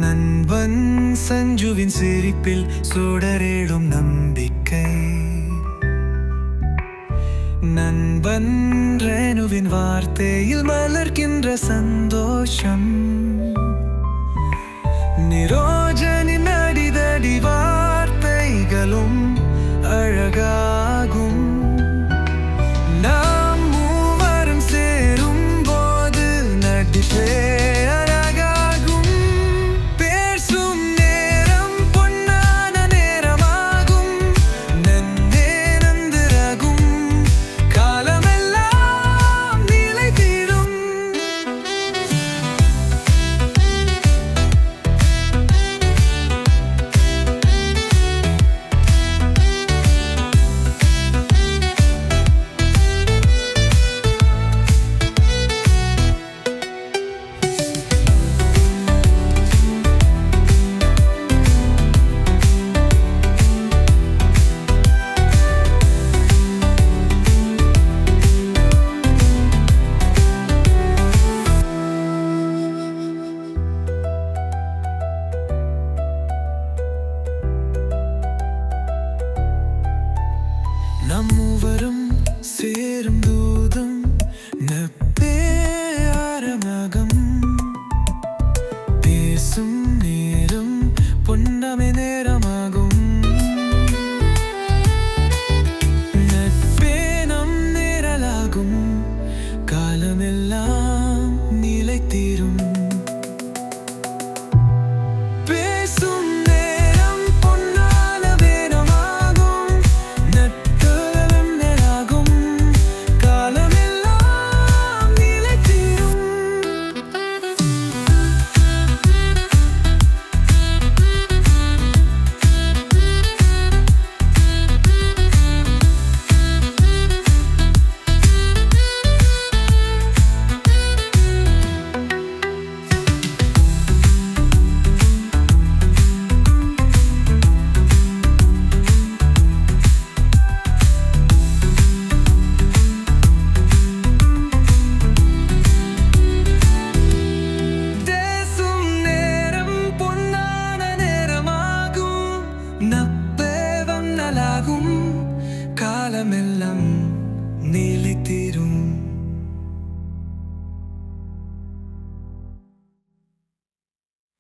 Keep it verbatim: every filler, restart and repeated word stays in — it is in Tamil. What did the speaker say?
நண்பன் சஞ்சுவின் சிரிப்பில் சுடரேடும் நம்பிக்கை. நண்பன் ரேணுவின் வார்த்தையில் மலர்கின்ற சந்தோஷம். நிரோஜனின் அடிதடி வார்த்தைகளும் அழகாகும். நாம் மூவரும் சேரும் போது நடிப்பே அழகாகும். பேசும் நேரம் பொன்னான நேரமாகும். நன்னே நந்திரகும். காலமெல்லாம் நிலைத்திடும். நாம் மூவரும் சேரும் தூதம் நட்பே ஆரம்பம். பேசும் நேரம் பொன்னமே நேரமாகும். நட்பே நம் நேரலாகும். காலமெல்லாம் நிலைத்திரும். பேசும்